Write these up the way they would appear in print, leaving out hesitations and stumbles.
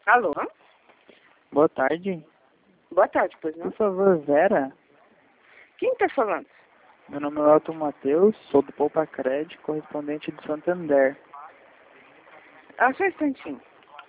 Alô? Boa tarde. Boa tarde, pois não? Por favor, Vera. Quem está falando? Meu nome é Elton Matheus, sou do Poupa Cred, correspondente de Santander. Só um instantinho.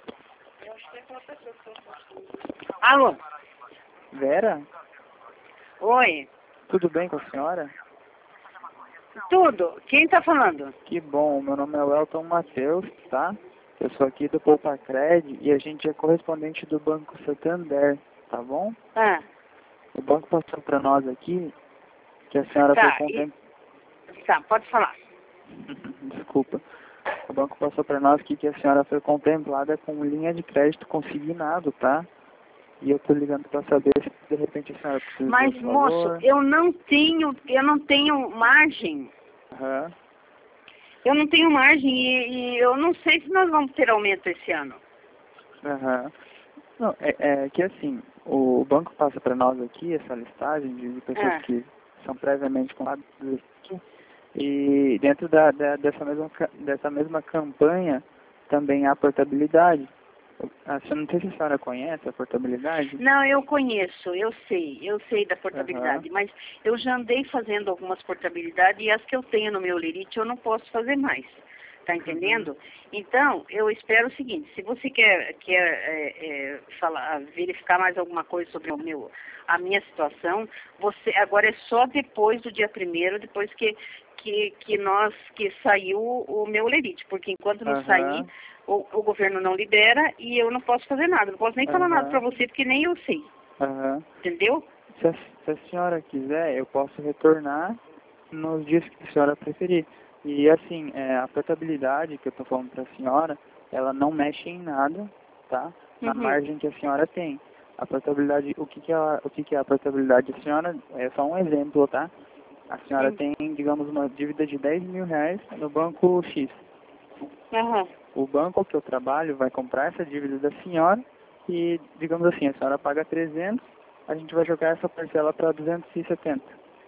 Alô? Vera, Oi? tudo bem com a senhora? Tudo? Quem está falando? Que bom, meu nome é Elton Matheus, tá? Eu sou aqui do Poupa Cred e a gente é correspondente do Banco Santander, tá bom? Ah, O banco passou para nós aqui que a senhora tá. foi contemplada... Tá, pode falar. Desculpa. O banco passou para nós aqui que a senhora foi contemplada com linha de crédito consignado, tá? E eu tô ligando para saber se de repente a senhora precisa Mas, de um moço, valor. eu não tenho margem. Aham. Eu não tenho margem e eu não sei se nós vamos ter aumento esse ano. Aham. Não, é que assim, o banco passa para nós aqui essa listagem de pessoas Ah. que são previamente contadas aqui, e dentro dessa mesma campanha também há portabilidade. Você não sei se a senhora conhece a portabilidade? Não, eu conheço, eu sei da portabilidade, Aham. mas eu já andei fazendo algumas portabilidades e as que eu tenho no meu lerite eu não posso fazer mais, tá entendendo? Então, eu espero o seguinte, se você quer verificar mais alguma coisa sobre a minha situação, você agora é só depois do dia 1º, depois que saiu o meu lerite, porque enquanto não sair, Aham. o governo não libera e eu não posso fazer nada. Não posso nem falar nada pra Aham. você, porque nem eu sei. Aham. Entendeu? Se a senhora quiser, eu posso retornar nos dias que a senhora preferir. E assim, a portabilidade que eu estou falando para a senhora, ela não mexe em nada, tá? Na Uhum. margem que a senhora tem. A portabilidade, o que é a portabilidade? A senhora, é só um exemplo, tá? A senhora Sim. tem, digamos, uma dívida de R$ 10.000 no banco X. Aham. O banco que eu trabalho vai comprar essa dívida da senhora e, digamos assim, a senhora paga 300, a gente vai jogar essa parcela para 270.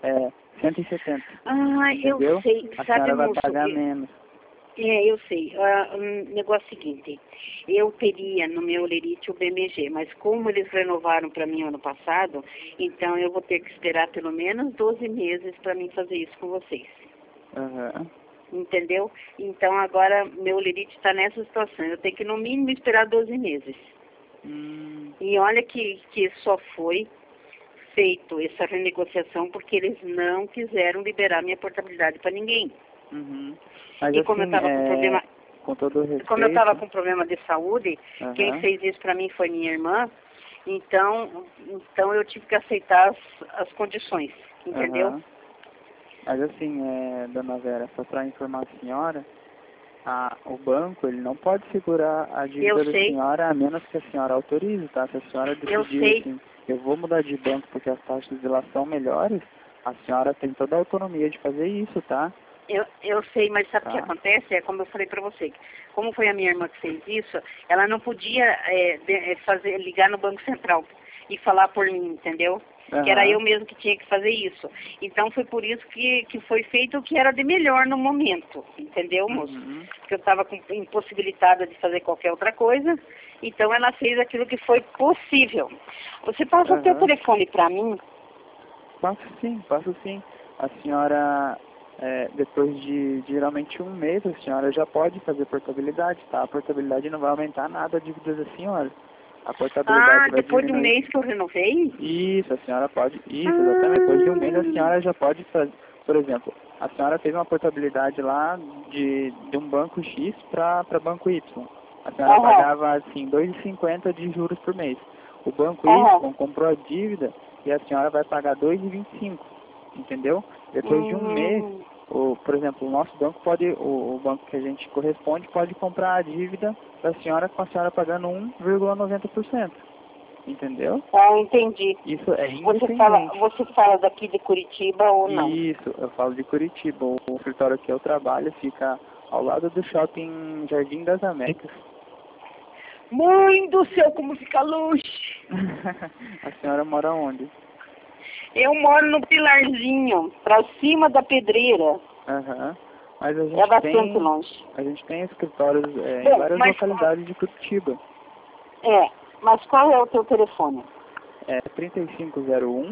170. Ah, eu Entendeu? sei. A Sabe, senhora vai moço? pagar menos. Eu sei. O negócio é o seguinte, eu teria no meu lerite o BMG, mas como eles renovaram para mim ano passado, então eu vou ter que esperar pelo menos 12 meses para mim fazer isso com vocês. Aham. Entendeu? Então agora meu lerite está nessa situação. Eu tenho que no mínimo esperar 12 meses. E olha que só foi feito essa renegociação porque eles não quiseram liberar minha portabilidade para ninguém. Uhum. Mas E como eu assim, estava com problema, com todo o respeito... como eu estava com problema de saúde, quem Aham. fez isso para mim foi minha irmã. Então eu tive que aceitar as condições, entendeu? Aham. Mas assim, dona Vera, só para informar a senhora, o banco ele não pode segurar a dívida Eu da sei, senhora a menos que a senhora autorize, tá? Se a senhora eu decidir sei. assim, eu vou mudar de banco porque as taxas de lá são melhores, a senhora tem toda a autonomia de fazer isso, tá? Eu sei, mas sabe o que Tá. acontece? É como eu falei para você. Como foi a minha irmã que fez isso, ela não podia ligar no Banco Central e falar por mim, entendeu? Que era Aham. eu mesmo que tinha que fazer isso. Então foi por isso que foi feito o que era de melhor no momento, entendeu, moço? Uhum. Porque eu estava impossibilitada de fazer qualquer outra coisa, então ela fez aquilo que foi possível. Você passa o teu Aham. telefone para mim? Passo sim, passo sim. A senhora, depois de geralmente um mês, a senhora já pode fazer portabilidade, tá? A portabilidade não vai aumentar nada a dívida da senhora. A Ah, portabilidade vai depois de um diminuir. mês que eu renovei? Isso, a senhora pode. Isso, exatamente. Depois de um mês a senhora já pode fazer. Por exemplo, a senhora fez uma portabilidade lá de um banco X para banco Y. A senhora Aham, pagava assim 2,50 de juros por mês. O banco aham. Y comprou a dívida e a senhora vai pagar 2,25. Entendeu? Depois de um mês, Hum, por exemplo, o nosso banco pode, o banco que a gente corresponde pode comprar a dívida da senhora com a senhora pagando 1,90%. Entendeu? entendi. Isso é Você independente. fala daqui de Curitiba ou não? Isso, eu falo de Curitiba. O escritório que eu trabalho fica ao lado do shopping Jardim das Américas. Mãe do céu, como fica longe! A senhora mora onde? Eu moro no Pilarzinho, pra cima da Pedreira. Aham. Mas a É gente bastante tem, longe. a gente tem escritórios em Bom, várias mas localidades de Curitiba. É, mas qual é o teu telefone? É 3501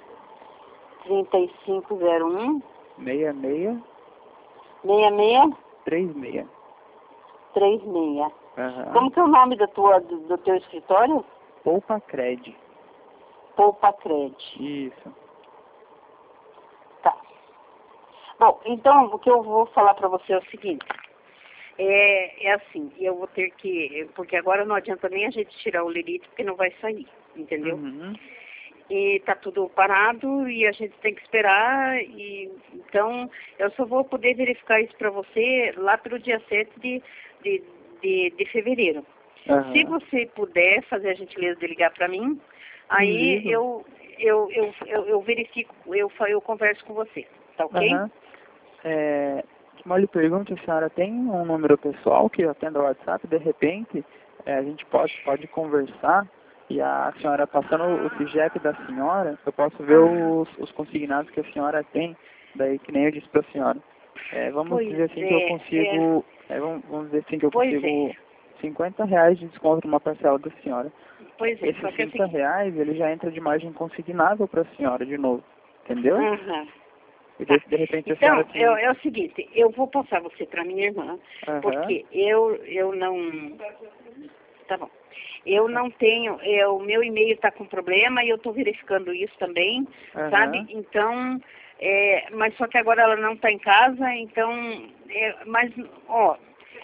3501 66 66 36. 36. Aham. Como que é o nome do teu escritório? Poupa Cred. Poupa Cred. Isso. Tá. Bom, então o que eu vou falar para você é o seguinte. É assim, eu vou ter que, porque agora não adianta nem a gente tirar o lerite, porque não vai sair, entendeu? Uhum. E tá tudo parado e a gente tem que esperar, e então eu só vou poder verificar isso para você lá pelo dia 7 de fevereiro. Aham. Se você puder fazer a gentileza de ligar para mim, aí Ligo. eu verifico, eu converso com você, tá ok? Aham. Uma lhe pergunta, a senhora tem um número pessoal que atenda o WhatsApp? De repente, a gente pode conversar e a senhora passando o CIGEP da senhora, eu posso ver os consignados que a senhora tem, daí que nem eu disse para a senhora. Vamos Pois dizer assim que eu consigo, vamos dizer assim que eu pois consigo é, R$ 50 de desconto numa parcela da senhora. pois é, Esses só que é o R$ 30 seguinte, ele já entra de margem consignável para a senhora de novo, entendeu? aham. E Tá. de repente a Então, senhora assim, é o seguinte, eu vou passar você para minha irmã, aham, porque eu não... Tá bom. Eu não tenho, o meu e-mail está com problema e eu estou verificando isso também, sabe? aham. Então, mas só que agora ela não está em casa, então, mas, ó,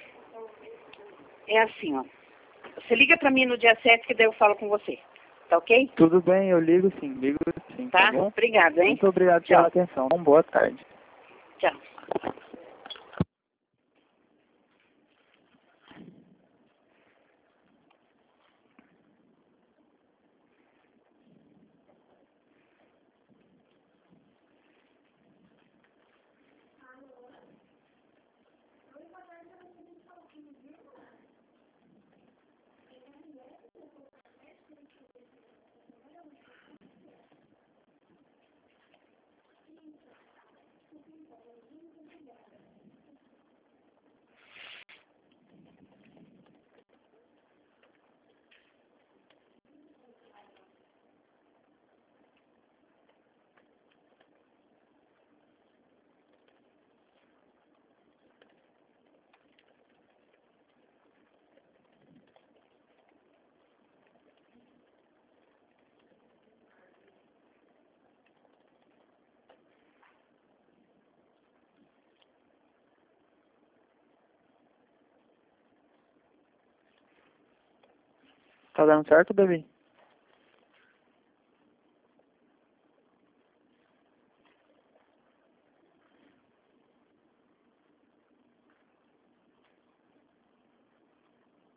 é assim, ó. Você liga para mim no dia 7 que daí eu falo com você, tá ok? Tudo bem, eu ligo sim, tá Tá? bom? Obrigada, hein? Muito obrigado pela Tchau. atenção. Boa tarde. Tchau. Tá dando certo, Davi?